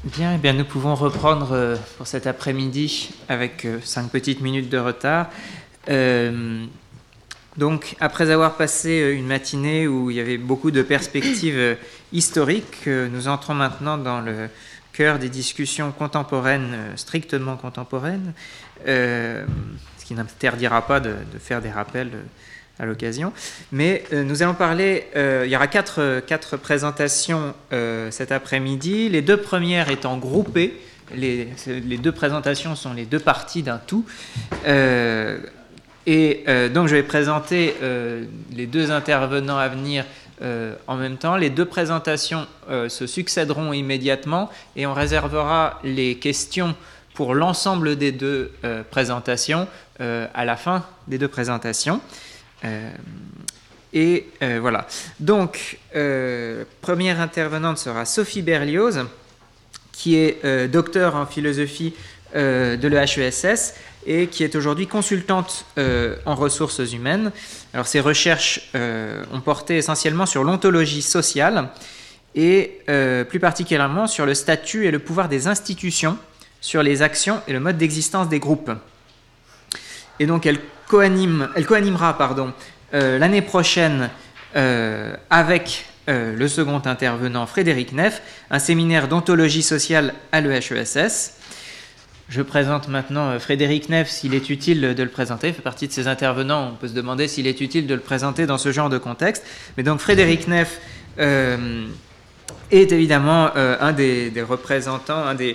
Bien, eh bien, nous pouvons reprendre pour cet après-midi avec 5 petites minutes de retard. Donc, après avoir passé une matinée où il y avait beaucoup de perspectives historiques, nous entrons maintenant dans le cœur des discussions contemporaines, strictement contemporaines, ce qui n'interdira pas de faire des rappels à l'occasion. Mais nous allons parler, il y aura quatre présentations cet après-midi, les deux premières étant groupées. Les deux présentations sont les deux parties d'un tout. Donc je vais présenter les deux intervenants à venir en même temps. Les deux présentations se succéderont immédiatement et on réservera les questions pour l'ensemble des deux présentations à la fin des deux présentations. Voilà. Donc, première intervenante sera Sophie Berlioz, qui est docteur en philosophie de l'EHESS et qui est aujourd'hui consultante en ressources humaines. Alors, ses recherches ont porté essentiellement sur l'ontologie sociale et plus particulièrement sur le statut et le pouvoir des institutions, sur les actions et le mode d'existence des groupes. Et donc, elle co-animera l'année prochaine avec le second intervenant Frédéric Neff un séminaire d'ontologie sociale à l'EHESS. Je présente maintenant Frédéric Neff, s'il est utile de le présenter. Il fait partie de ces intervenants. On peut se demander s'il est utile de le présenter dans ce genre de contexte. Mais donc Frédéric Neff est évidemment un des représentants, un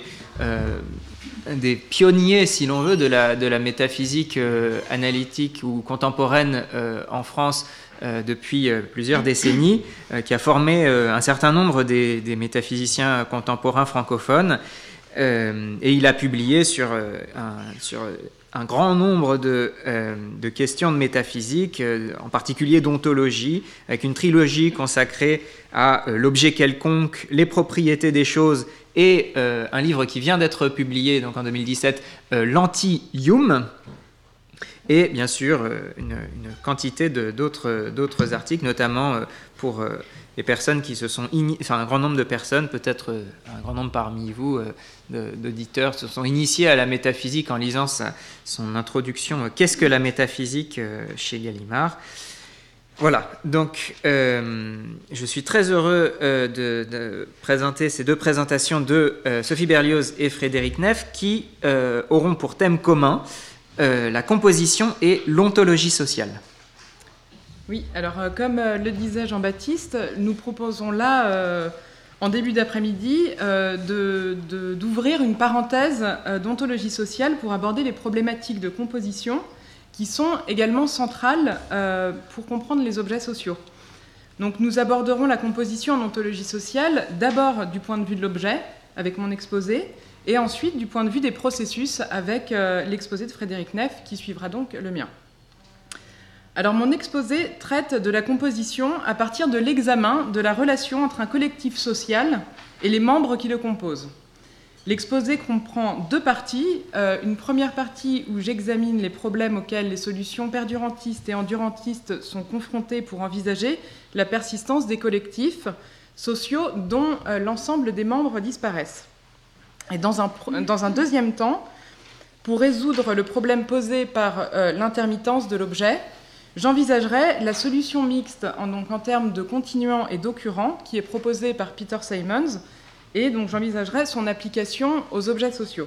des pionniers, si l'on veut, de la métaphysique analytique ou contemporaine en France depuis plusieurs décennies, qui a formé un certain nombre des métaphysiciens contemporains francophones. Et il a publié sur un grand nombre de questions de métaphysique, en particulier d'ontologie, avec une trilogie consacrée à l'objet quelconque, les propriétés des choses, et un livre qui vient d'être publié donc en 2017, l'Anti-Hume, et bien sûr une quantité d'autres articles, notamment pour les personnes qui se sont un grand nombre de personnes, peut-être un grand nombre parmi vous d'auditeurs, se sont initiés à la métaphysique en lisant son introduction « Qu'est-ce que la métaphysique ?» chez Gallimard. Voilà, donc je suis très heureux de présenter ces deux présentations de Sophie Berlioz et Frédéric Neff qui auront pour thème commun la composition et l'ontologie sociale. Oui, alors comme le disait Jean-Baptiste, nous proposons là, en début d'après-midi, d'ouvrir une parenthèse d'ontologie sociale pour aborder les problématiques de composition qui sont également centrales pour comprendre les objets sociaux. Donc nous aborderons la composition en ontologie sociale d'abord du point de vue de l'objet, avec mon exposé, et ensuite du point de vue des processus, avec l'exposé de Frédéric Neff, qui suivra donc le mien. Alors mon exposé traite de la composition à partir de l'examen de la relation entre un collectif social et les membres qui le composent. L'exposé comprend deux parties. Une première partie où j'examine les problèmes auxquels les solutions perdurantistes et endurantistes sont confrontées pour envisager la persistance des collectifs sociaux dont l'ensemble des membres disparaissent. Et dans un deuxième temps, pour résoudre le problème posé par l'intermittence de l'objet, j'envisagerai la solution mixte en termes de continuant et d'occurrent qui est proposée par Peter Simons, et donc j'envisagerai son application aux objets sociaux.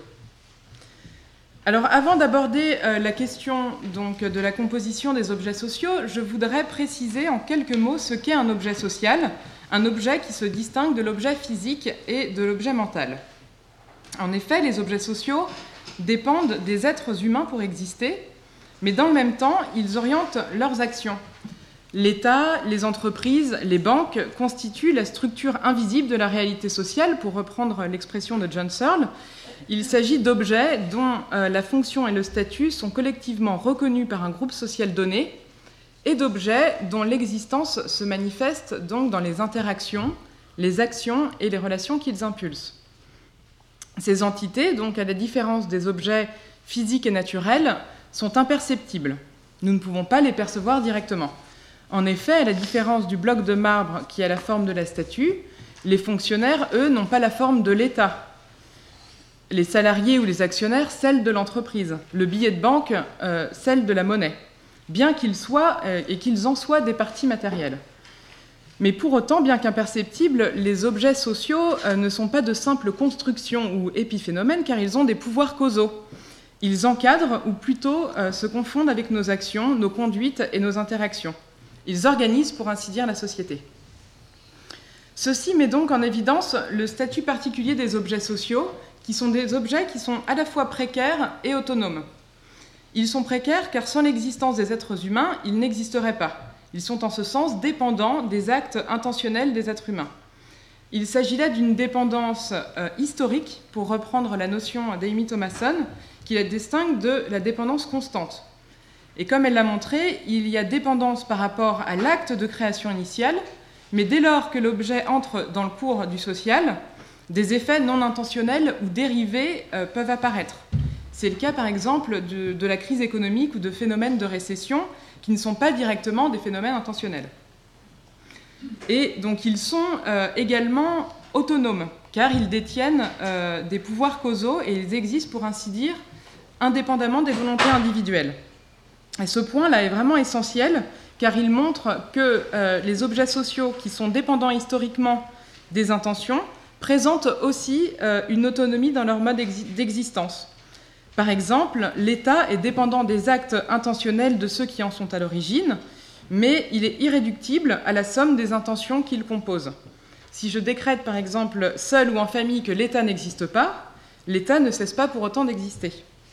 Alors avant d'aborder la question donc, de la composition des objets sociaux, je voudrais préciser en quelques mots ce qu'est un objet social, un objet qui se distingue de l'objet physique et de l'objet mental. En effet, les objets sociaux dépendent des êtres humains pour exister, mais dans le même temps, ils orientent leurs actions. L'État, les entreprises, les banques constituent la structure invisible de la réalité sociale, pour reprendre l'expression de John Searle. Il s'agit d'objets dont la fonction et le statut sont collectivement reconnus par un groupe social donné, et d'objets dont l'existence se manifeste donc dans les interactions, les actions et les relations qu'ils impulsent. Ces entités, donc à la différence des objets physiques et naturels, sont imperceptibles. Nous ne pouvons pas les percevoir directement. En effet, à la différence du bloc de marbre qui a la forme de la statue, les fonctionnaires, eux, n'ont pas la forme de l'État. les salariés ou les actionnaires, celle de l'entreprise, le billet de banque, celle de la monnaie, bien qu'ils soient et qu'ils en soient des parties matérielles. Mais pour autant, bien qu'imperceptibles, les objets sociaux ne sont pas de simples constructions ou épiphénomènes, car ils ont des pouvoirs causaux. Ils encadrent, ou plutôt se confondent avec nos actions, nos conduites et nos interactions. Ils organisent, pour ainsi dire, la société. Ceci met donc en évidence le statut particulier des objets sociaux, qui sont des objets qui sont à la fois précaires et autonomes. Ils sont précaires car sans l'existence des êtres humains, ils n'existeraient pas. Ils sont en ce sens dépendants des actes intentionnels des êtres humains. Il s'agit là d'une dépendance historique, pour reprendre la notion d'Amy Thomasson, qui la distingue de la dépendance constante. Et comme elle l'a montré, il y a dépendance par rapport à l'acte de création initiale, mais dès lors que l'objet entre dans le cours du social, des effets non intentionnels ou dérivés peuvent apparaître. C'est le cas, par exemple, de la crise économique ou de phénomènes de récession qui ne sont pas directement des phénomènes intentionnels. Et donc, ils sont également autonomes, car ils détiennent des pouvoirs causaux et ils existent, pour ainsi dire, indépendamment des volontés individuelles. Et ce point-là est vraiment essentiel, car il montre que les objets sociaux qui sont dépendants historiquement des intentions présentent aussi une autonomie dans leur mode d'existence. Par exemple, l'État est dépendant des actes intentionnels de ceux qui en sont à l'origine, mais il est irréductible à la somme des intentions qu'il compose. Si je décrète, par exemple, seul ou en famille que l'État n'existe pas, l'État ne cesse pas pour autant d'exister.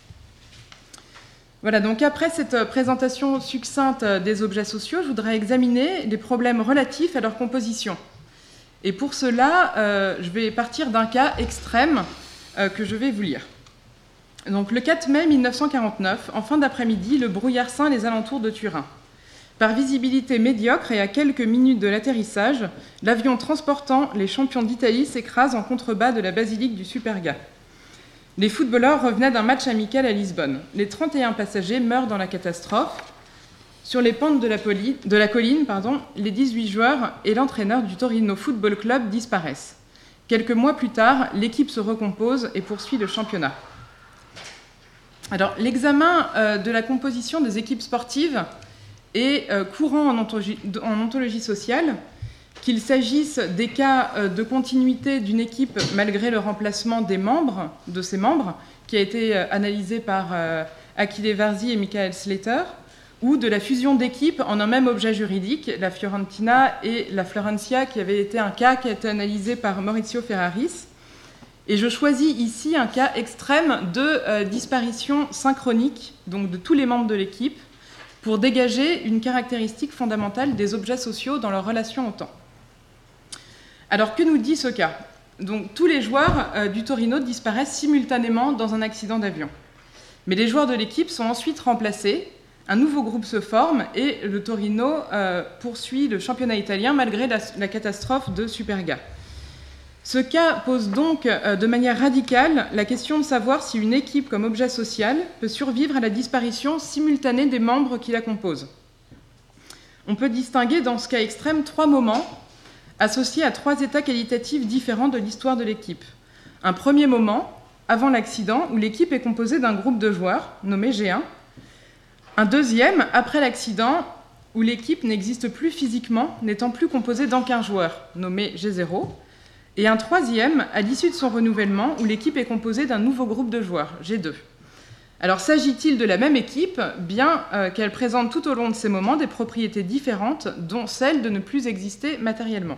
Voilà, donc après cette présentation succincte des objets sociaux, je voudrais examiner les problèmes relatifs à leur composition. Et pour cela, je vais partir d'un cas extrême que je vais vous lire. Donc, le 4 mai 1949, en fin d'après-midi, le brouillard ceint les alentours de Turin. Par visibilité médiocre et à quelques minutes de l'atterrissage, l'avion transportant les champions d'Italie s'écrase en contrebas de la basilique du Superga. Les footballeurs revenaient d'un match amical à Lisbonne. Les 31 passagers meurent dans la catastrophe. Sur les pentes de la colline, les 18 joueurs et l'entraîneur du Torino Football Club disparaissent. Quelques mois plus tard, l'équipe se recompose et poursuit le championnat. Alors, l'examen de la composition des équipes sportives est courant en ontologie sociale, qu'il s'agisse des cas de continuité d'une équipe malgré le remplacement de ses membres, qui a été analysé par Achille Varzi et Michael Slater, ou de la fusion d'équipes en un même objet juridique, la Fiorentina et la Florencia, qui avait été un cas qui a été analysé par Maurizio Ferraris. Et je choisis ici un cas extrême de disparition synchronique, donc de tous les membres de l'équipe, pour dégager une caractéristique fondamentale des objets sociaux dans leur relation au temps. Alors, que nous dit ce cas ? Donc, tous les joueurs du Torino disparaissent simultanément dans un accident d'avion. Mais les joueurs de l'équipe sont ensuite remplacés, un nouveau groupe se forme et le Torino poursuit le championnat italien malgré la catastrophe de Superga. Ce cas pose donc de manière radicale la question de savoir si une équipe comme objet social peut survivre à la disparition simultanée des membres qui la composent. On peut distinguer dans ce cas extrême 3 moments associés à 3 états qualitatifs différents de l'histoire de l'équipe. Un premier moment, avant l'accident, où l'équipe est composée d'un groupe de joueurs, nommé G1. Un deuxième, après l'accident, où l'équipe n'existe plus physiquement, n'étant plus composée d'aucun joueur, nommé G0. Et un troisième, à l'issue de son renouvellement, où l'équipe est composée d'un nouveau groupe de joueurs, G2. Alors, s'agit-il de la même équipe, bien qu'elle présente tout au long de ces moments des propriétés différentes, dont celle de ne plus exister matériellement.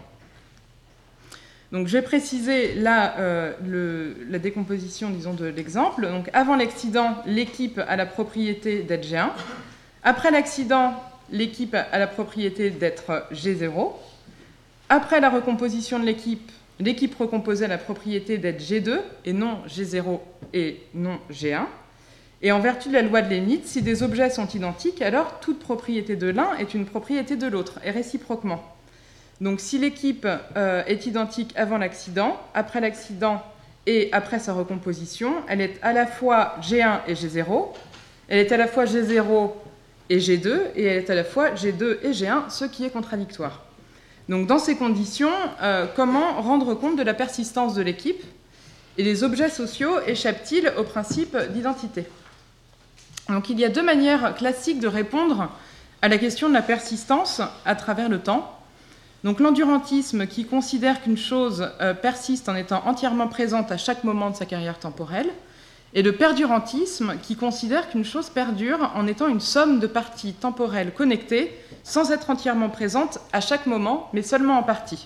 Donc, je vais préciser là la décomposition, disons, de l'exemple. Donc, avant l'accident, l'équipe a la propriété d'être G1. Après l'accident, l'équipe a la propriété d'être G0. Après la recomposition de l'équipe recomposée a la propriété d'être G2 et non G0 et non G1. Et en vertu de la loi de Leibniz, si des objets sont identiques, alors toute propriété de l'un est une propriété de l'autre, et réciproquement. Donc si l'équipe est identique avant l'accident, après l'accident et après sa recomposition, elle est à la fois G1 et G0, elle est à la fois G0 et G2, et elle est à la fois G2 et G1, ce qui est contradictoire. Donc dans ces conditions, comment rendre compte de la persistance de l'équipe ? Et les objets sociaux échappent-ils au principe d'identité? Donc il y a deux manières classiques de répondre à la question de la persistance à travers le temps. Donc l'endurantisme qui considère qu'une chose persiste en étant entièrement présente à chaque moment de sa carrière temporelle, et le perdurantisme qui considère qu'une chose perdure en étant une somme de parties temporelles connectées sans être entièrement présente à chaque moment, mais seulement en partie.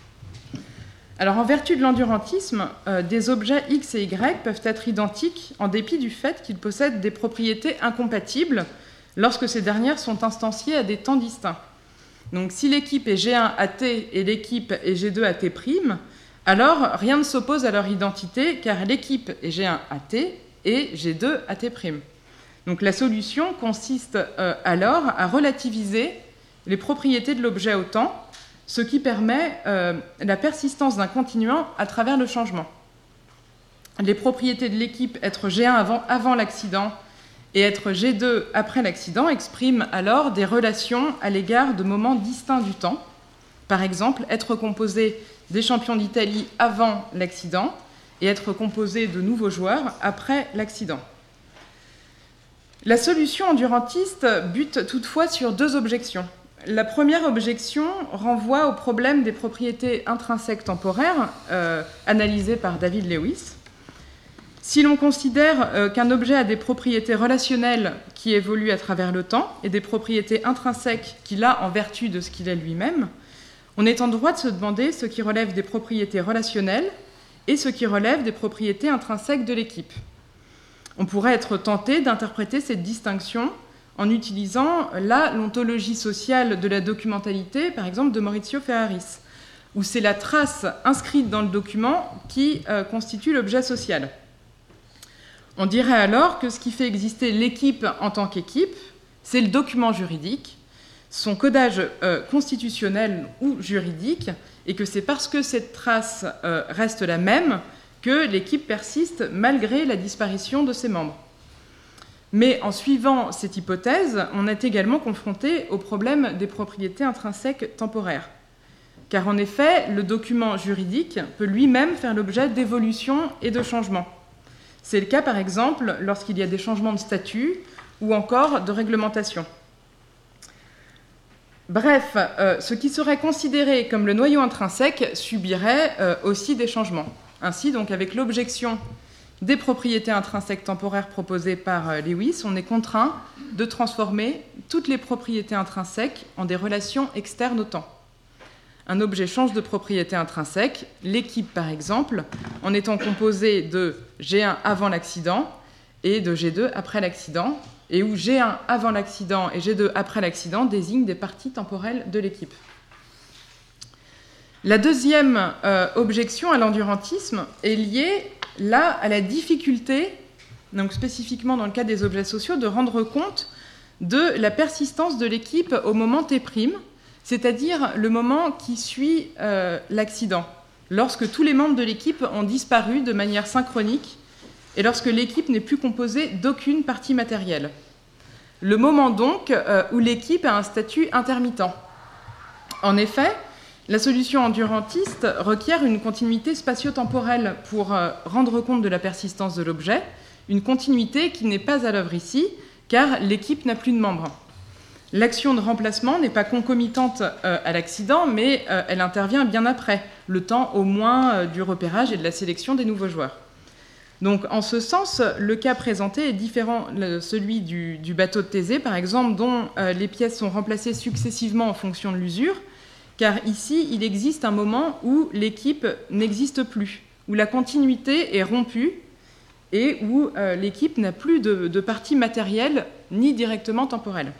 Alors en vertu de l'endurantisme, des objets X et Y peuvent être identiques en dépit du fait qu'ils possèdent des propriétés incompatibles lorsque ces dernières sont instanciées à des temps distincts. Donc si l'équipe est G1 AT et l'équipe est G2 AT', alors rien ne s'oppose à leur identité car l'équipe est G1 AT et G2 AT'. Donc la solution consiste alors à relativiser les propriétés de l'objet au temps, ce qui permet la persistance d'un continuum à travers le changement. Les propriétés de l'équipe être G1 avant l'accident et être G2 après l'accident expriment alors des relations à l'égard de moments distincts du temps. Par exemple, être composé des champions d'Italie avant l'accident et être composé de nouveaux joueurs après l'accident. La solution endurantiste bute toutefois sur deux objections. La première objection renvoie au problème des propriétés intrinsèques temporaires analysées par David Lewis. Si l'on considère qu'un objet a des propriétés relationnelles qui évoluent à travers le temps et des propriétés intrinsèques qu'il a en vertu de ce qu'il est lui-même, on est en droit de se demander ce qui relève des propriétés relationnelles et ce qui relève des propriétés intrinsèques de l'équipe. On pourrait être tenté d'interpréter cette distinction en utilisant l'ontologie sociale de la documentalité, par exemple de Maurizio Ferraris, où c'est la trace inscrite dans le document qui constitue l'objet social. On dirait alors que ce qui fait exister l'équipe en tant qu'équipe, c'est le document juridique, son codage constitutionnel ou juridique, et que c'est parce que cette trace reste la même que l'équipe persiste malgré la disparition de ses membres. Mais en suivant cette hypothèse, on est également confronté au problème des propriétés intrinsèques temporaires. Car en effet, le document juridique peut lui-même faire l'objet d'évolutions et de changements. C'est le cas par exemple lorsqu'il y a des changements de statut ou encore de réglementation. Bref, ce qui serait considéré comme le noyau intrinsèque subirait aussi des changements. Ainsi, donc, avec l'objection des propriétés intrinsèques temporaires proposées par Lewis, on est contraint de transformer toutes les propriétés intrinsèques en des relations externes au temps. Un objet change de propriété intrinsèque, l'équipe par exemple, en étant composée de G1 avant l'accident et de G2 après l'accident, et où G1 avant l'accident et G2 après l'accident désignent des parties temporelles de l'équipe. La deuxième objection à l'endurantisme est liée là à la difficulté, donc spécifiquement dans le cas des objets sociaux, de rendre compte de la persistance de l'équipe au moment T', c'est-à-dire le moment qui suit l'accident, lorsque tous les membres de l'équipe ont disparu de manière synchronique et lorsque l'équipe n'est plus composée d'aucune partie matérielle. Le moment donc où l'équipe a un statut intermittent. En effet, la solution endurantiste requiert une continuité spatio-temporelle pour rendre compte de la persistance de l'objet, une continuité qui n'est pas à l'œuvre ici, car l'équipe n'a plus de membres. L'action de remplacement n'est pas concomitante à l'accident, mais elle intervient bien après, le temps au moins du repérage et de la sélection des nouveaux joueurs. Donc, en ce sens, le cas présenté est différent de celui du bateau de Thésée, par exemple, dont les pièces sont remplacées successivement en fonction de l'usure, car ici, il existe un moment où l'équipe n'existe plus, où la continuité est rompue et où l'équipe n'a plus de partie matérielle ni directement temporelle.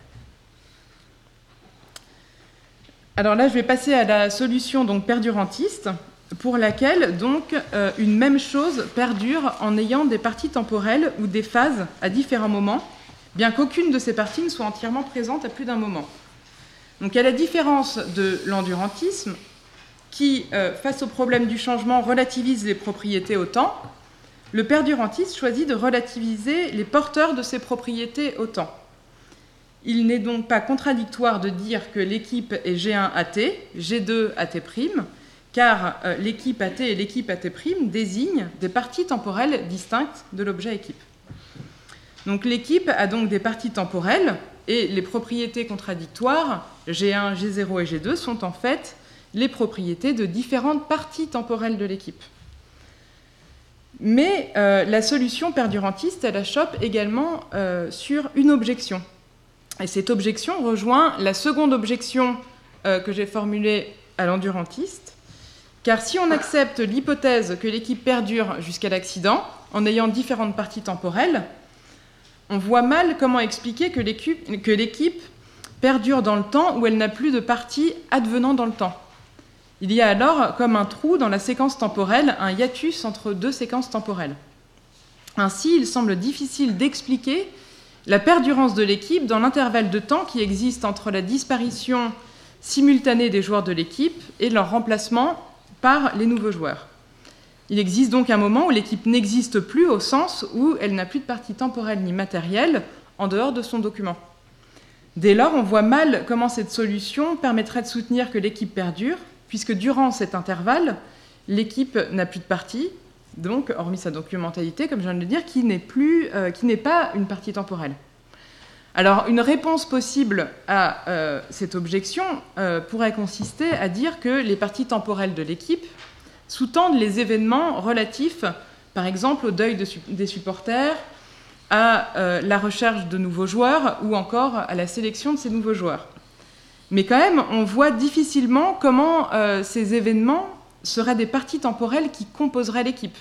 Alors là, je vais passer à la solution donc perdurantiste, pour laquelle donc une même chose perdure en ayant des parties temporelles ou des phases à différents moments, bien qu'aucune de ces parties ne soit entièrement présente à plus d'un moment. Donc à la différence de l'endurantisme, qui, face au problème du changement, relativise les propriétés au temps, le perdurantisme choisit de relativiser les porteurs de ces propriétés au temps. Il n'est donc pas contradictoire de dire que l'équipe est G1 AT, G2 AT', car l'équipe AT et l'équipe AT' désignent des parties temporelles distinctes de l'objet équipe. Donc l'équipe a donc des parties temporelles, et les propriétés contradictoires, G1, G0 et G2, sont en fait les propriétés de différentes parties temporelles de l'équipe. Mais la solution perdurantiste, elle achoppe également sur une objection. Et cette objection rejoint la seconde objection que j'ai formulée à l'endurantiste, car si on accepte l'hypothèse que l'équipe perdure jusqu'à l'accident, en ayant différentes parties temporelles, on voit mal comment expliquer que l'équipe perdure dans le temps où elle n'a plus de parties advenant dans le temps. Il y a alors comme un trou dans la séquence temporelle, un hiatus entre deux séquences temporelles. Ainsi, il semble difficile d'expliquer la perdurance de l'équipe dans l'intervalle de temps qui existe entre la disparition simultanée des joueurs de l'équipe et leur remplacement par les nouveaux joueurs. Il existe donc un moment où l'équipe n'existe plus au sens où elle n'a plus de partie temporelle ni matérielle en dehors de son document. Dès lors, on voit mal comment cette solution permettrait de soutenir que l'équipe perdure, puisque durant cet intervalle, l'équipe n'a plus de partie, donc, hormis sa documentalité, comme je viens de le dire, qui n'est pas une partie temporelle. Alors, une réponse possible à cette objection pourrait consister à dire que les parties temporelles de l'équipe sous-tendent les événements relatifs, par exemple, au deuil des supporters, à la recherche de nouveaux joueurs ou encore à la sélection de ces nouveaux joueurs. Mais quand même, on voit difficilement comment ces événements seraient des parties temporelles qui composeraient l'équipe.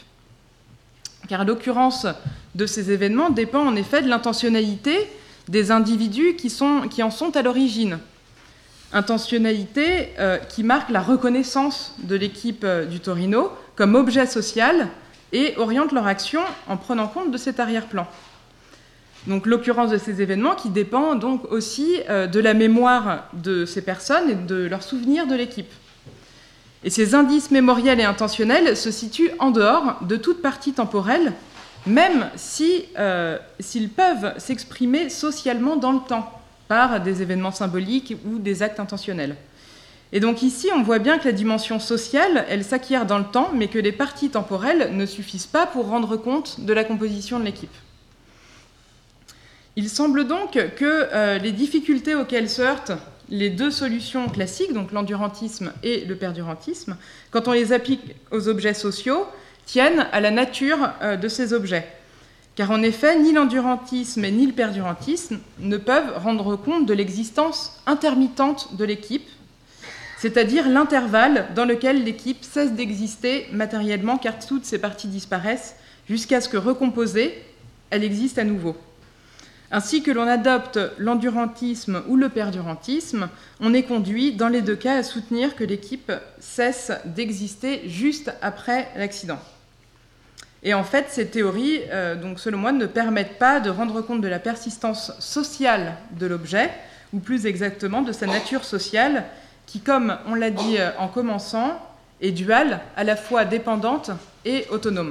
Car l'occurrence de ces événements dépend en effet de l'intentionnalité des individus qui en sont à l'origine. Intentionnalité qui marque la reconnaissance de l'équipe du Torino comme objet social et oriente leur action en prenant compte de cet arrière-plan. Donc l'occurrence de ces événements qui dépend donc aussi de la mémoire de ces personnes et de leur souvenir de l'équipe. Et ces indices mémoriels et intentionnels se situent en dehors de toute partie temporelle, même s'ils peuvent s'exprimer socialement dans le temps, par des événements symboliques ou des actes intentionnels. Et donc ici, on voit bien que la dimension sociale, elle s'acquiert dans le temps, mais que les parties temporelles ne suffisent pas pour rendre compte de la composition de l'équipe. Il semble donc que les difficultés auxquelles se heurtent les deux solutions classiques, donc l'endurantisme et le perdurantisme, quand on les applique aux objets sociaux, tiennent à la nature de ces objets. Car en effet, ni l'endurantisme ni le perdurantisme ne peuvent rendre compte de l'existence intermittente de l'équipe, c'est-à-dire l'intervalle dans lequel l'équipe cesse d'exister matériellement, car toutes ses parties disparaissent, jusqu'à ce que recomposée, elle existe à nouveau. Ainsi que l'on adopte l'endurantisme ou le perdurantisme, on est conduit dans les deux cas à soutenir que l'équipe cesse d'exister juste après l'accident. Et en fait, ces théories, donc, selon moi, ne permettent pas de rendre compte de la persistance sociale de l'objet, ou plus exactement de sa nature sociale, qui, comme on l'a dit en commençant, est duale, à la fois dépendante et autonome.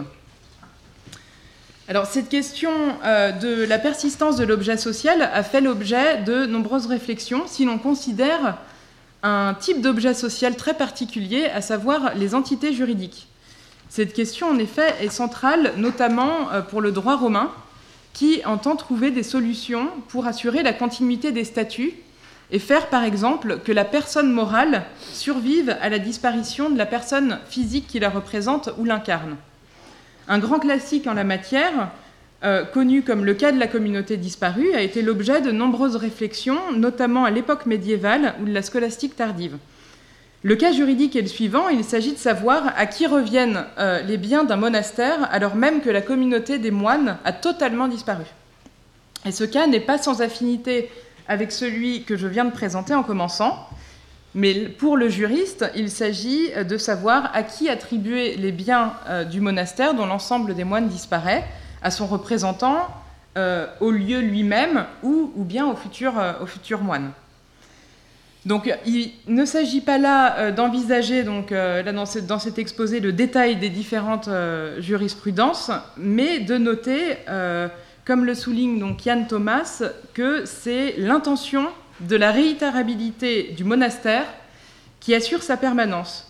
Alors, cette question de la persistance de l'objet social a fait l'objet de nombreuses réflexions si l'on considère un type d'objet social très particulier, à savoir les entités juridiques. Cette question, en effet, est centrale, notamment pour le droit romain, qui entend trouver des solutions pour assurer la continuité des statuts et faire, par exemple, que la personne morale survive à la disparition de la personne physique qui la représente ou l'incarne. Un grand classique en la matière, connu comme le cas de la communauté disparue, a été l'objet de nombreuses réflexions, notamment à l'époque médiévale ou de la scolastique tardive. Le cas juridique est le suivant, il s'agit de savoir à qui reviennent les biens d'un monastère alors même que la communauté des moines a totalement disparu. Et ce cas n'est pas sans affinité avec celui que je viens de présenter en commençant, mais pour le juriste, il s'agit de savoir à qui attribuer les biens du monastère dont l'ensemble des moines disparaît, à son représentant, au lieu lui-même ou bien au futur moine. Donc, il ne s'agit pas là d'envisager, là, dans cet exposé, le détail des différentes jurisprudences, mais de noter, comme le souligne donc Yann Thomas, que c'est l'intention de la réitérabilité du monastère qui assure sa permanence.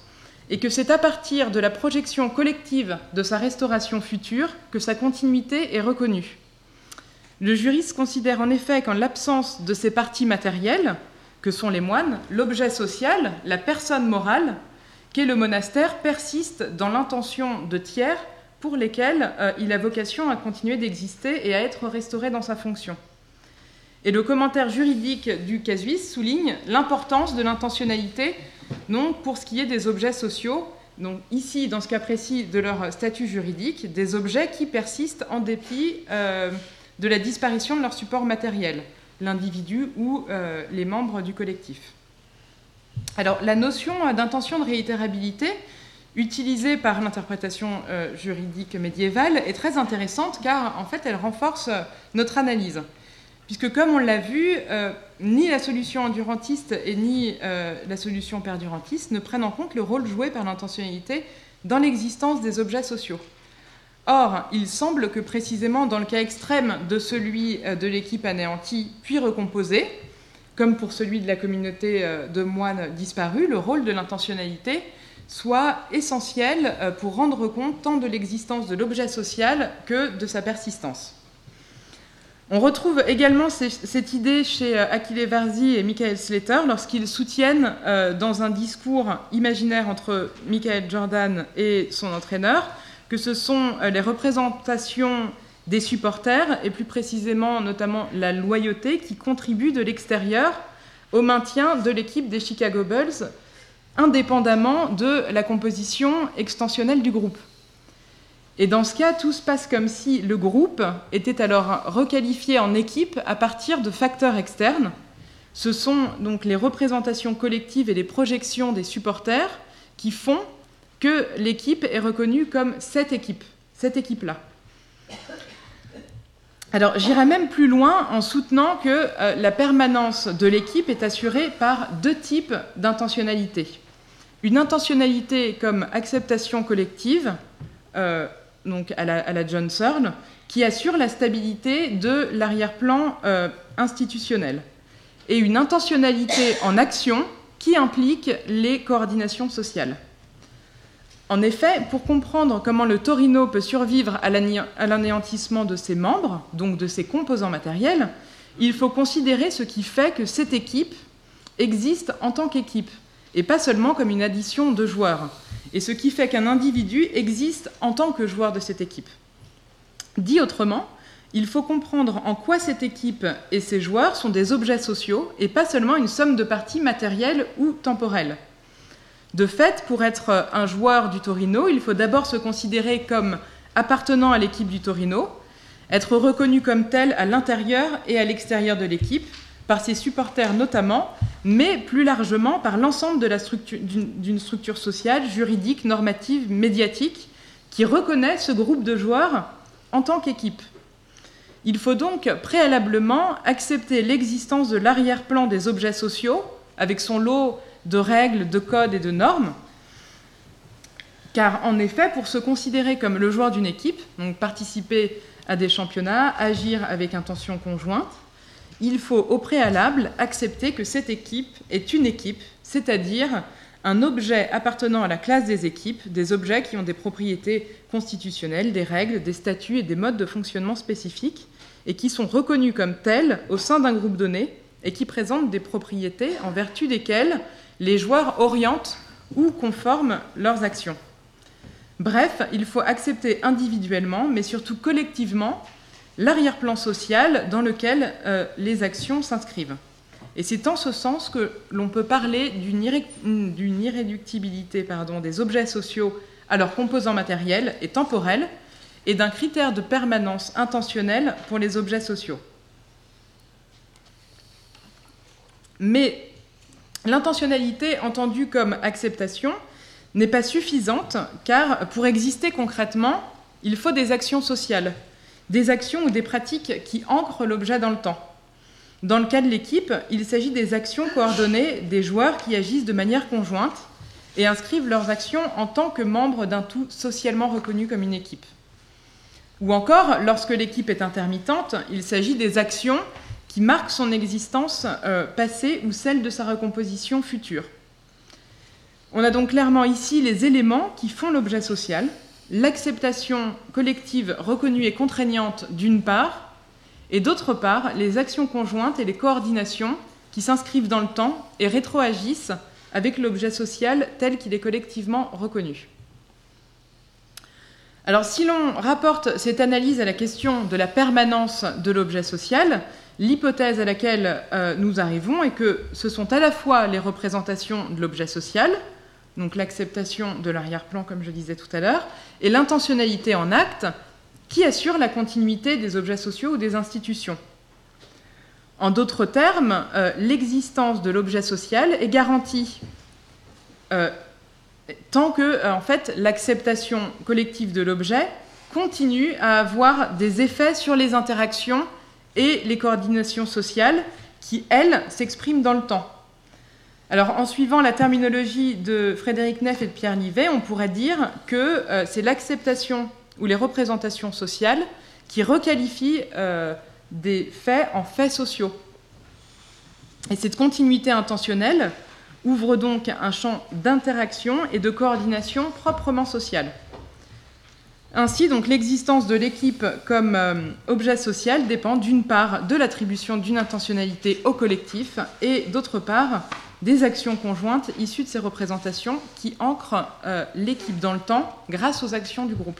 et que c'est à partir de la projection collective de sa restauration future que sa continuité est reconnue. Le juriste considère en effet qu'en l'absence de ces parties matérielles, que sont les moines, l'objet social, la personne morale, qu'est le monastère, persiste dans l'intention de tiers pour lesquels il a vocation à continuer d'exister et à être restauré dans sa fonction. Et le commentaire juridique du casuis souligne l'importance de l'intentionnalité donc, pour ce qui est des objets sociaux, donc ici, dans ce cas précis de leur statut juridique, des objets qui persistent en dépit de la disparition de leur support matériel, l'individu ou les membres du collectif. Alors, la notion d'intention de réitérabilité, utilisée par l'interprétation juridique médiévale, est très intéressante car, en fait, elle renforce notre analyse. Puisque, comme on l'a vu, ni la solution endurantiste et ni la solution perdurantiste ne prennent en compte le rôle joué par l'intentionnalité dans l'existence des objets sociaux. Or, il semble que précisément dans le cas extrême de celui de l'équipe anéantie puis recomposée, comme pour celui de la communauté de moines disparus, le rôle de l'intentionnalité soit essentiel pour rendre compte tant de l'existence de l'objet social que de sa persistance. On retrouve également cette idée chez Achille Varzi et Michael Slater lorsqu'ils soutiennent dans un discours imaginaire entre Michael Jordan et son entraîneur que ce sont les représentations des supporters et plus précisément notamment la loyauté qui contribuent de l'extérieur au maintien de l'équipe des Chicago Bulls indépendamment de la composition extensionnelle du groupe. Et dans ce cas, tout se passe comme si le groupe était alors requalifié en équipe à partir de facteurs externes. Ce sont donc les représentations collectives et les projections des supporters qui font que l'équipe est reconnue comme cette équipe-là. Alors, j'irai même plus loin en soutenant que la permanence de l'équipe est assurée par deux types d'intentionnalité. Une intentionnalité comme acceptation collective, donc à la John Searle, qui assure la stabilité de l'arrière-plan institutionnel, et une intentionnalité en action qui implique les coordinations sociales. En effet, pour comprendre comment le Torino peut survivre à l'anéantissement de ses membres, donc de ses composants matériels, il faut considérer ce qui fait que cette équipe existe en tant qu'équipe, et pas seulement comme une addition de joueurs, et ce qui fait qu'un individu existe en tant que joueur de cette équipe. Dit autrement, il faut comprendre en quoi cette équipe et ses joueurs sont des objets sociaux, et pas seulement une somme de parties matérielles ou temporelles. De fait, pour être un joueur du Torino, il faut d'abord se considérer comme appartenant à l'équipe du Torino, être reconnu comme tel à l'intérieur et à l'extérieur de l'équipe, par ses supporters notamment, mais plus largement par l'ensemble d'une structure sociale, juridique, normative, médiatique, qui reconnaît ce groupe de joueurs en tant qu'équipe. Il faut donc préalablement accepter l'existence de l'arrière-plan des objets sociaux, avec son lot de règles, de codes et de normes, car en effet, pour se considérer comme le joueur d'une équipe, donc participer à des championnats, agir avec intention conjointe, il faut au préalable accepter que cette équipe est une équipe, c'est-à-dire un objet appartenant à la classe des équipes, des objets qui ont des propriétés constitutionnelles, des règles, des statuts et des modes de fonctionnement spécifiques, et qui sont reconnus comme tels au sein d'un groupe donné, et qui présentent des propriétés en vertu desquelles les joueurs orientent ou conforment leurs actions. Bref, il faut accepter individuellement, mais surtout collectivement, l'arrière-plan social dans lequel les actions s'inscrivent. Et c'est en ce sens que l'on peut parler d'une irréductibilité des objets sociaux à leurs composants matériels et temporels, et d'un critère de permanence intentionnelle pour les objets sociaux. Mais l'intentionnalité entendue comme acceptation n'est pas suffisante, car pour exister concrètement, il faut des actions sociales, des actions ou des pratiques qui ancrent l'objet dans le temps. Dans le cas de l'équipe, il s'agit des actions coordonnées des joueurs qui agissent de manière conjointe et inscrivent leurs actions en tant que membres d'un tout socialement reconnu comme une équipe. Ou encore, lorsque l'équipe est intermittente, il s'agit des actions qui marquent son existence passée ou celle de sa recomposition future. On a donc clairement ici les éléments qui font l'objet social, l'acceptation collective reconnue et contraignante d'une part, et d'autre part, les actions conjointes et les coordinations qui s'inscrivent dans le temps et rétroagissent avec l'objet social tel qu'il est collectivement reconnu. Alors, si l'on rapporte cette analyse à la question de la permanence de l'objet social, l'hypothèse à laquelle nous arrivons est que ce sont à la fois les représentations de l'objet social, donc l'acceptation de l'arrière-plan, comme je disais tout à l'heure, et l'intentionnalité en acte, qui assurent la continuité des objets sociaux ou des institutions. En d'autres termes, l'existence de l'objet social est garantie tant que, en fait, l'acceptation collective de l'objet continue à avoir des effets sur les interactions et les coordinations sociales qui, elles, s'expriment dans le temps. Alors, en suivant la terminologie de Frédéric Neff et de Pierre Livet, on pourrait dire que c'est l'acceptation ou les représentations sociales qui requalifient des faits en faits sociaux. Et cette continuité intentionnelle ouvre donc un champ d'interaction et de coordination proprement sociale. Ainsi, donc, l'existence de l'équipe comme objet social dépend d'une part de l'attribution d'une intentionnalité au collectif et d'autre part des actions conjointes issues de ces représentations qui ancrent l'équipe dans le temps grâce aux actions du groupe.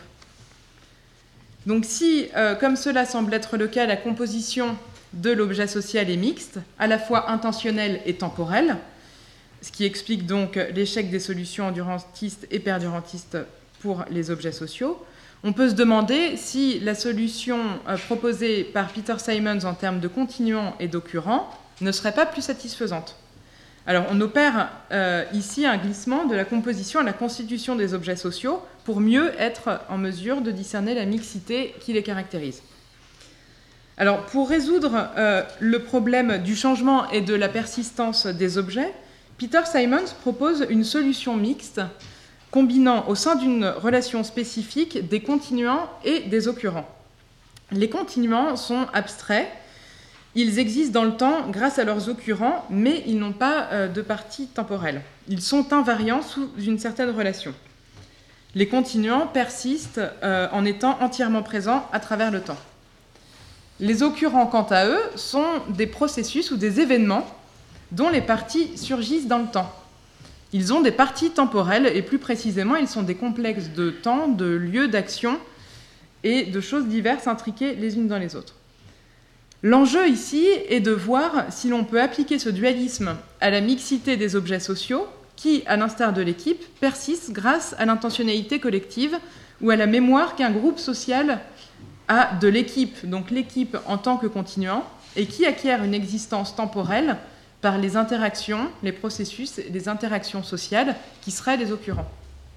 Donc si, comme cela semble être le cas, la composition de l'objet social est mixte, à la fois intentionnelle et temporelle, ce qui explique donc l'échec des solutions endurantistes et perdurantistes pour les objets sociaux, on peut se demander si la solution proposée par Peter Simons en termes de continuant et d'occurrent ne serait pas plus satisfaisante. Alors, on opère ici un glissement de la composition à la constitution des objets sociaux pour mieux être en mesure de discerner la mixité qui les caractérise. Alors, pour résoudre le problème du changement et de la persistance des objets, Peter Simons propose une solution mixte combinant au sein d'une relation spécifique des continuants et des occurrents. Les continuants sont abstraits. Ils existent dans le temps grâce à leurs occurrents, mais ils n'ont pas de partie temporelle. Ils sont invariants sous une certaine relation. Les continuants persistent en étant entièrement présents à travers le temps. Les occurrents, quant à eux, sont des processus ou des événements dont les parties surgissent dans le temps. Ils ont des parties temporelles, et plus précisément, ils sont des complexes de temps, de lieux d'action et de choses diverses intriquées les unes dans les autres. L'enjeu ici est de voir si l'on peut appliquer ce dualisme à la mixité des objets sociaux qui, à l'instar de l'équipe, persiste grâce à l'intentionnalité collective ou à la mémoire qu'un groupe social a de l'équipe, donc l'équipe en tant que continuant, et qui acquiert une existence temporelle par les interactions, les processus et les interactions sociales qui seraient les occurrents.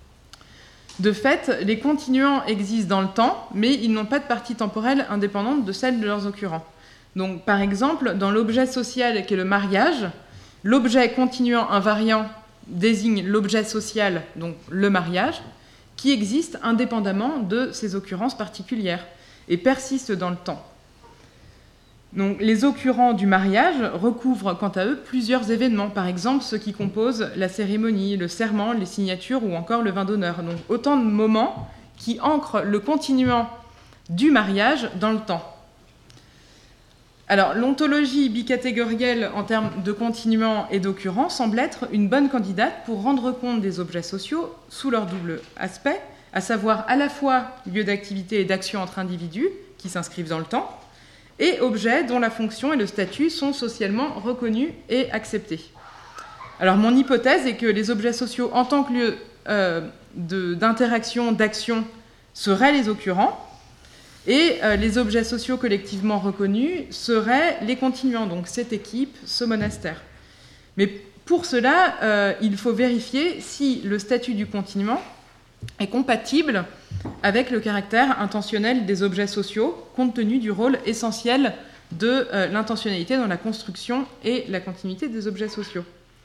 De fait, les continuants existent dans le temps, mais ils n'ont pas de partie temporelle indépendante de celle de leurs occurrents. Donc, par exemple, dans l'objet social qu'est le mariage, l'objet continuant invariant désigne l'objet social, donc le mariage, qui existe indépendamment de ses occurrences particulières et persiste dans le temps. Donc, les occurrents du mariage recouvrent quant à eux plusieurs événements, par exemple ceux qui composent la cérémonie, le serment, les signatures ou encore le vin d'honneur. Donc autant de moments qui ancrent le continuant du mariage dans le temps. Alors, l'ontologie bicatégorielle en termes de continuant et d'occurrent semble être une bonne candidate pour rendre compte des objets sociaux sous leur double aspect, à savoir à la fois lieu d'activité et d'action entre individus qui s'inscrivent dans le temps, et objets dont la fonction et le statut sont socialement reconnus et acceptés. Alors, mon hypothèse est que les objets sociaux en tant que lieu d'interaction, d'action, seraient les occurrents, et les objets sociaux collectivement reconnus seraient les continuants, donc cette équipe, ce monastère. Mais pour cela, il faut vérifier si le statut du continuant est compatible avec le caractère intentionnel des objets sociaux, compte tenu du rôle essentiel de l'intentionnalité dans la construction et la continuité des objets sociaux.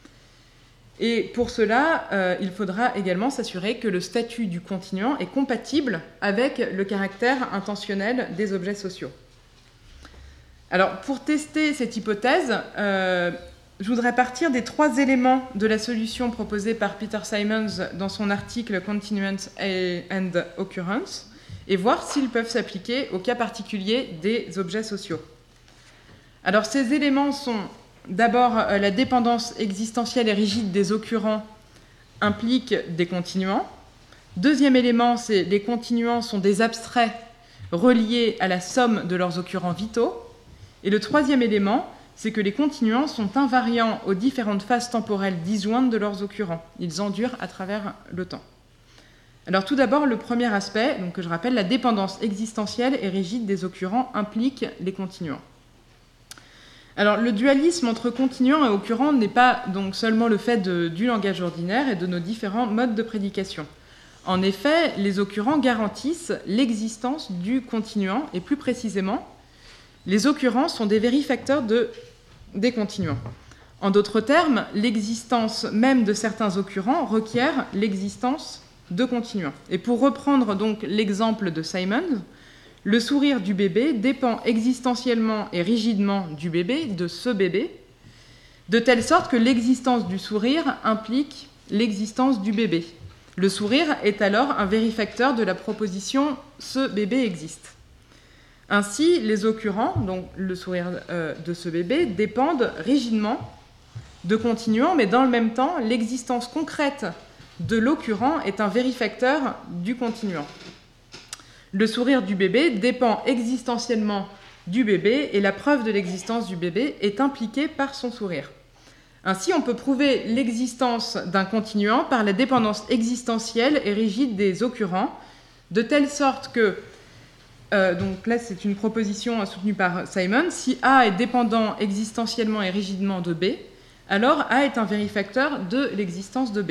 Et pour cela, il faudra également s'assurer que le statut du continuant est compatible avec le caractère intentionnel des objets sociaux. Alors, pour tester cette hypothèse, je voudrais partir des 3 éléments de la solution proposée par Peter Simons dans son article Continuance and Occurrence et voir s'ils peuvent s'appliquer au cas particulier des objets sociaux. Alors ces éléments sont d'abord la dépendance existentielle et rigide des occurrents implique des continuants. Deuxième élément, c'est les continuants sont des abstraits reliés à la somme de leurs occurrents vitaux. Et le troisième élément, c'est que les continuants sont invariants aux différentes phases temporelles disjointes de leurs occurrents. Ils endurent à travers le temps. Alors tout d'abord, le premier aspect, donc, que je rappelle, la dépendance existentielle et rigide des occurrents implique les continuants. Alors le dualisme entre continuants et occurrents n'est pas donc seulement le fait du langage ordinaire et de nos différents modes de prédication. En effet, les occurrents garantissent l'existence du continuant et plus précisément, les occurrents sont des vérifacteurs des continuants. En d'autres termes, l'existence même de certains occurrents requiert l'existence de continuants. Et pour reprendre donc l'exemple de Simons, le sourire du bébé dépend existentiellement et rigidement du bébé, de ce bébé, de telle sorte que l'existence du sourire implique l'existence du bébé. Le sourire est alors un vérifacteur de la proposition « ce bébé existe ». Ainsi, les occurrents, donc le sourire de ce bébé, dépendent rigidement de continuants, mais dans le même temps, l'existence concrète de l'occurrent est un vérifacteur du continuant. Le sourire du bébé dépend existentiellement du bébé et la preuve de l'existence du bébé est impliquée par son sourire. Ainsi, on peut prouver l'existence d'un continuant par la dépendance existentielle et rigide des occurrents, de telle sorte que donc là, c'est une proposition soutenue par Simon. Si A est dépendant existentiellement et rigidement de B, alors A est un vérifacteur de l'existence de B.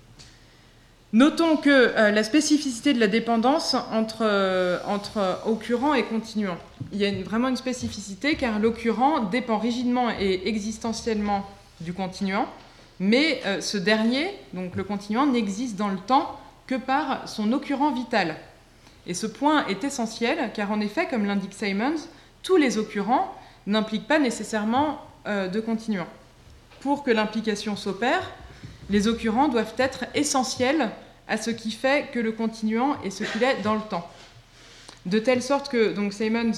Notons que la spécificité de la dépendance entre occurrent et continuant. Il y a vraiment une spécificité car l'occurrent dépend rigidement et existentiellement du continuant, mais ce dernier, donc le continuant, n'existe dans le temps que par son occurrent vital. Et ce point est essentiel, car en effet, comme l'indique Simons, tous les occurrents n'impliquent pas nécessairement de continuants. Pour que l'implication s'opère, les occurrents doivent être essentiels à ce qui fait que le continuant est ce qu'il est dans le temps. De telle sorte que donc, Simons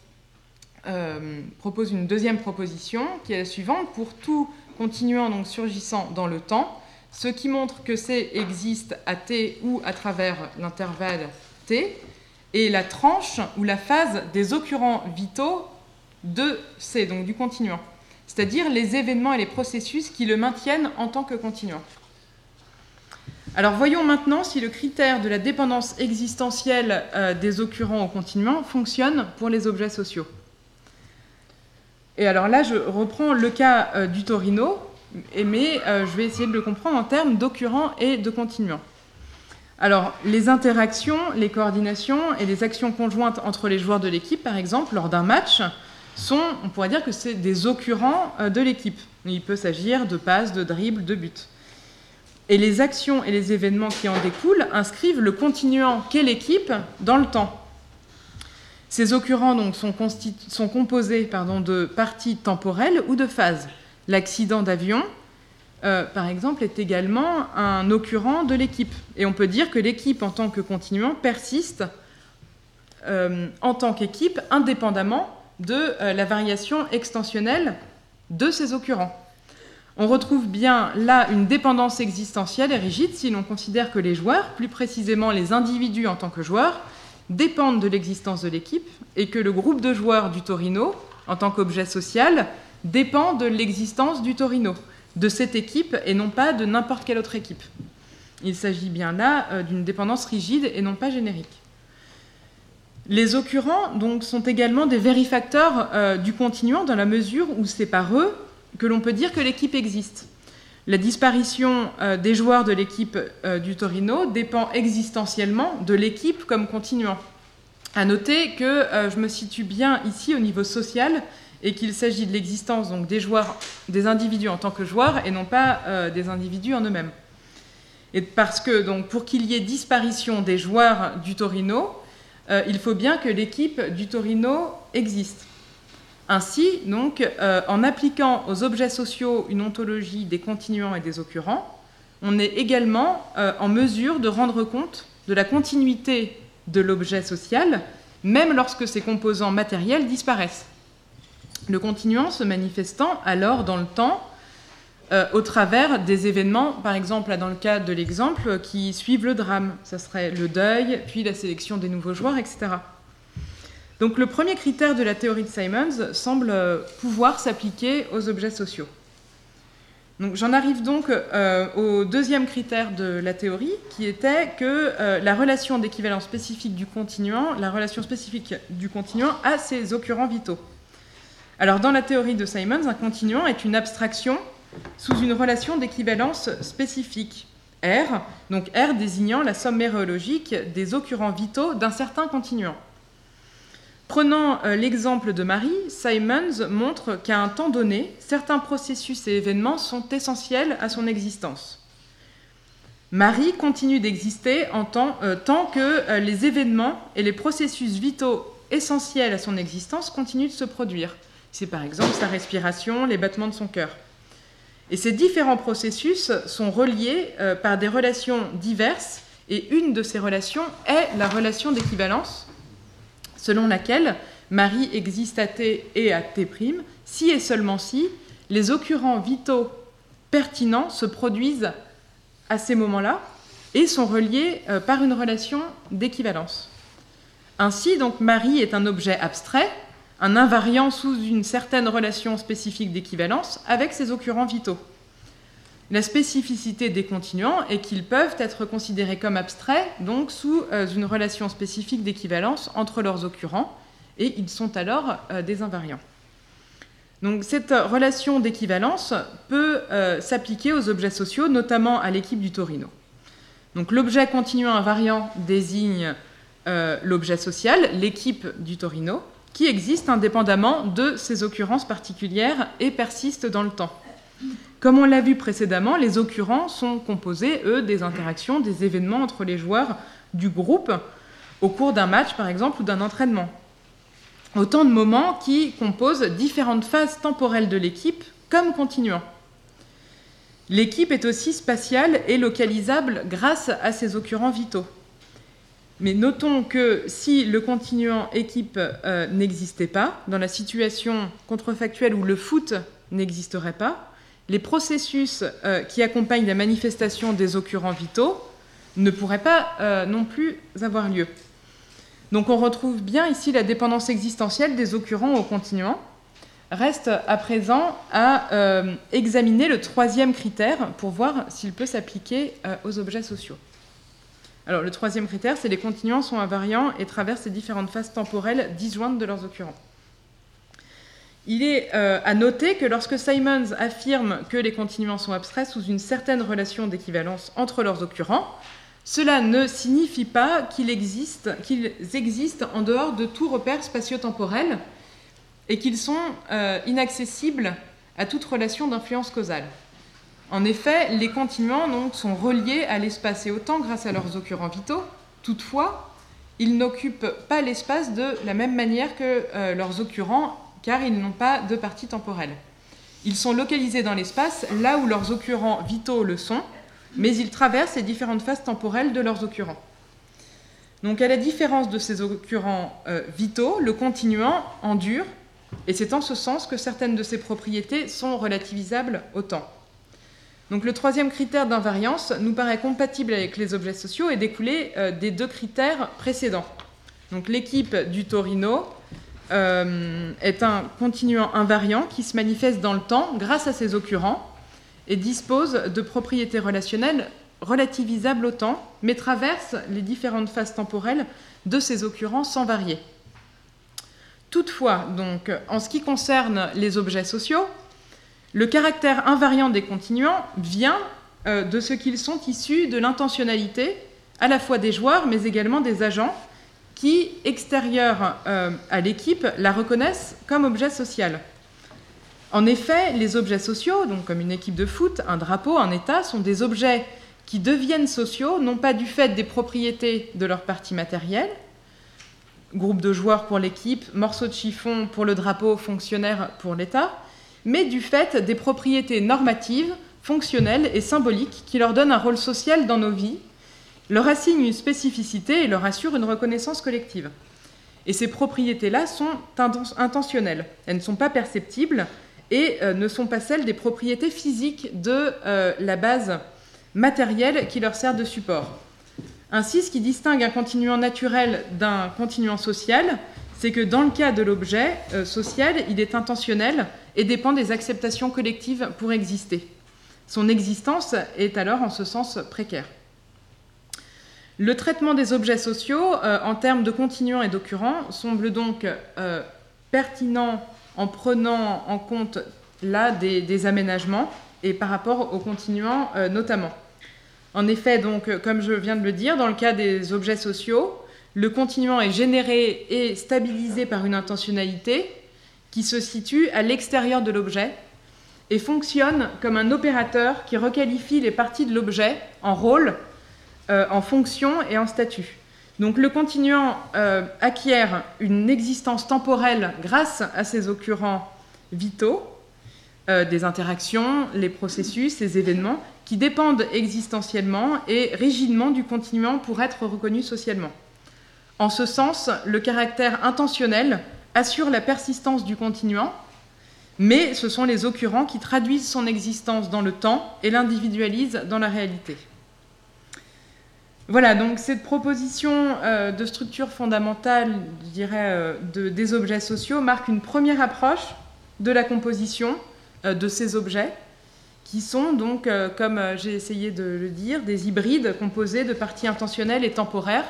propose une deuxième proposition, qui est la suivante. Pour tout continuant donc, surgissant dans le temps, ce qui montre que C existe à T ou à travers l'intervalle T, et la tranche ou la phase des occurrents vitaux de C, donc du continuant, c'est-à-dire les événements et les processus qui le maintiennent en tant que continuant. Alors voyons maintenant si le critère de la dépendance existentielle des occurrents au continuant fonctionne pour les objets sociaux. Et alors là, je reprends le cas du Torino, mais je vais essayer de le comprendre en termes d'occurrents et de continuants. Alors, les interactions, les coordinations et les actions conjointes entre les joueurs de l'équipe, par exemple, lors d'un match, on pourrait dire que c'est des occurrents de l'équipe. Il peut s'agir de passes, de dribbles, de buts. Et les actions et les événements qui en découlent inscrivent le continuant qu'est l'équipe dans le temps. Ces occurrents donc, sont composés de parties temporelles ou de phases. L'accident d'avion, par exemple, est également un occurrent de l'équipe. Et on peut dire que l'équipe, en tant que continuant, persiste en tant qu'équipe, indépendamment de la variation extensionnelle de ces occurrents. On retrouve bien là une dépendance existentielle et rigide si l'on considère que les joueurs, plus précisément les individus en tant que joueurs, dépendent de l'existence de l'équipe et que le groupe de joueurs du Torino, en tant qu'objet social, dépend de l'existence du Torino, de cette équipe et non pas de n'importe quelle autre équipe. Il s'agit bien là d'une dépendance rigide et non pas générique. Les occurrents donc, sont également des vérifacteurs du continuant dans la mesure où c'est par eux que l'on peut dire que l'équipe existe. La disparition des joueurs de l'équipe du Torino dépend existentiellement de l'équipe comme continuant. À noter que je me situe bien ici au niveau social et qu'il s'agit de l'existence donc, des joueurs, des individus en tant que joueurs et non pas des individus en eux-mêmes. Et parce que donc, pour qu'il y ait disparition des joueurs du Torino, il faut bien que l'équipe du Torino existe. Ainsi, donc, en appliquant aux objets sociaux une ontologie des continuants et des occurrents, on est également en mesure de rendre compte de la continuité de l'objet social, même lorsque ses composants matériels disparaissent. Le continuant se manifestant alors dans le temps au travers des événements, par exemple, là, dans le cas de l'exemple, qui suivent le drame. Ça serait le deuil, puis la sélection des nouveaux joueurs, etc. Donc le premier critère de la théorie de Simons semble pouvoir s'appliquer aux objets sociaux. Donc, j'en arrive donc au deuxième critère de la théorie, qui était que la relation d'équivalence spécifique du continuant, la relation spécifique du continuant a ses occurrents vitaux. Alors, dans la théorie de Simons, un continuant est une abstraction sous une relation d'équivalence spécifique, R, donc R désignant la somme méréologique des occurrents vitaux d'un certain continuant. Prenant l'exemple de Marie, Simons montre qu'à un temps donné, certains processus et événements sont essentiels à son existence. Marie continue d'exister tant que les événements et les processus vitaux essentiels à son existence continuent de se produire. C'est par exemple sa respiration, les battements de son cœur. Et ces différents processus sont reliés par des relations diverses, et une de ces relations est la relation d'équivalence, selon laquelle Marie existe à T et à T', si et seulement si les occurrents vitaux pertinents se produisent à ces moments-là et sont reliés par une relation d'équivalence. Ainsi, donc, Marie est un objet abstrait, un invariant sous une certaine relation spécifique d'équivalence avec ses occurrents vitaux. La spécificité des continuants est qu'ils peuvent être considérés comme abstraits, donc sous une relation spécifique d'équivalence entre leurs occurrents, et ils sont alors des invariants. Donc cette relation d'équivalence peut s'appliquer aux objets sociaux, notamment à l'équipe du Torino. Donc l'objet continuant invariant désigne l'objet social, l'équipe du Torino, qui existe indépendamment de ses occurrences particulières et persiste dans le temps. Comme on l'a vu précédemment, les occurrents sont composés, eux, des interactions, des événements entre les joueurs du groupe au cours d'un match, par exemple, ou d'un entraînement. Autant de moments qui composent différentes phases temporelles de l'équipe comme continuants. L'équipe est aussi spatiale et localisable grâce à ses occurrents vitaux. Mais notons que si le continuant équipe n'existait pas, dans la situation contrefactuelle où le foot n'existerait pas, les processus qui accompagnent la manifestation des occurrents vitaux ne pourraient pas non plus avoir lieu. Donc on retrouve bien ici la dépendance existentielle des occurrents au continuant. Reste à présent à examiner le troisième critère pour voir s'il peut s'appliquer aux objets sociaux. Alors le troisième critère, c'est les continuants sont invariants et traversent les différentes phases temporelles disjointes de leurs occurrents. Il est à noter que lorsque Simons affirme que les continuants sont abstraits sous une certaine relation d'équivalence entre leurs occurrents, cela ne signifie pas qu'ils existent en dehors de tout repère spatio-temporel et qu'ils sont inaccessibles à toute relation d'influence causale. En effet, les continuants donc, sont reliés à l'espace et au temps grâce à leurs occurrents vitaux. Toutefois, ils n'occupent pas l'espace de la même manière que leurs occurrents, car ils n'ont pas de partie temporelle. Ils sont localisés dans l'espace là où leurs occurrents vitaux le sont, mais ils traversent les différentes phases temporelles de leurs occurrents. Donc, à la différence de ces occurrents vitaux, le continuant endure, et c'est en ce sens que certaines de ses propriétés sont relativisables au temps. Donc, le troisième critère d'invariance nous paraît compatible avec les objets sociaux et découlé des deux critères précédents. Donc, l'équipe du Torino est un continuant invariant qui se manifeste dans le temps grâce à ses occurrents et dispose de propriétés relationnelles relativisables au temps, mais traverse les différentes phases temporelles de ses occurrents sans varier. Toutefois, donc, en ce qui concerne les objets sociaux, le caractère invariant des continuants vient de ce qu'ils sont issus de l'intentionnalité, à la fois des joueurs, mais également des agents, qui, extérieurs à l'équipe, la reconnaissent comme objet social. En effet, les objets sociaux, donc comme une équipe de foot, un drapeau, un État, sont des objets qui deviennent sociaux, non pas du fait des propriétés de leur partie matérielle, groupe de joueurs pour l'équipe, morceau de chiffon pour le drapeau, fonctionnaire pour l'État, mais du fait des propriétés normatives, fonctionnelles et symboliques qui leur donnent un rôle social dans nos vies, leur assignent une spécificité et leur assurent une reconnaissance collective. Et ces propriétés-là sont intentionnelles. Elles ne sont pas perceptibles et ne sont pas celles des propriétés physiques de la base matérielle qui leur sert de support. Ainsi, ce qui distingue un continuant naturel d'un continuant social, c'est que dans le cas de l'objet social, il est intentionnel et dépend des acceptations collectives pour exister. Son existence est alors en ce sens précaire. Le traitement des objets sociaux en termes de continuants et d'occurrents semble donc pertinent en prenant en compte là des aménagements et par rapport aux continuants notamment. En effet, donc, comme je viens de le dire, dans le cas des objets sociaux, le continuant est généré et stabilisé par une intentionnalité qui se situe à l'extérieur de l'objet et fonctionne comme un opérateur qui requalifie les parties de l'objet en rôle, en fonction et en statut. Donc le continuant acquiert une existence temporelle grâce à ses occurrents vitaux, des interactions, les processus, les événements, qui dépendent existentiellement et rigidement du continuant pour être reconnus socialement. En ce sens, le caractère intentionnel assure la persistance du continuant, mais ce sont les occurrents qui traduisent son existence dans le temps et l'individualisent dans la réalité. Voilà, donc cette proposition de structure fondamentale, je dirais, des objets sociaux marque une première approche de la composition de ces objets, qui sont donc, comme j'ai essayé de le dire, des hybrides composés de parties intentionnelles et temporelles,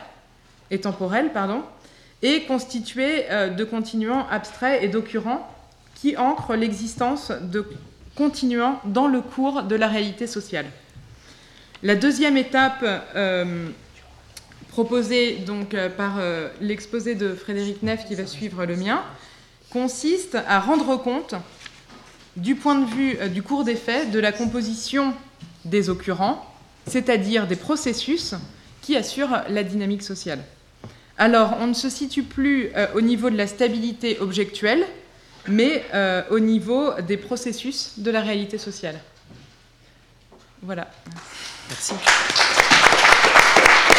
et constitués de continuants abstraits et d'occurrents qui ancrent l'existence de continuants dans le cours de la réalité sociale. La deuxième étape proposée donc, par l'exposé de Frédéric Neff, qui va suivre le mien, consiste à rendre compte du point de vue du cours des faits de la composition des occurrents, c'est-à-dire des processus qui assurent la dynamique sociale. Alors, on ne se situe plus au niveau de la stabilité objectuelle, mais au niveau des processus de la réalité sociale. Voilà. Merci.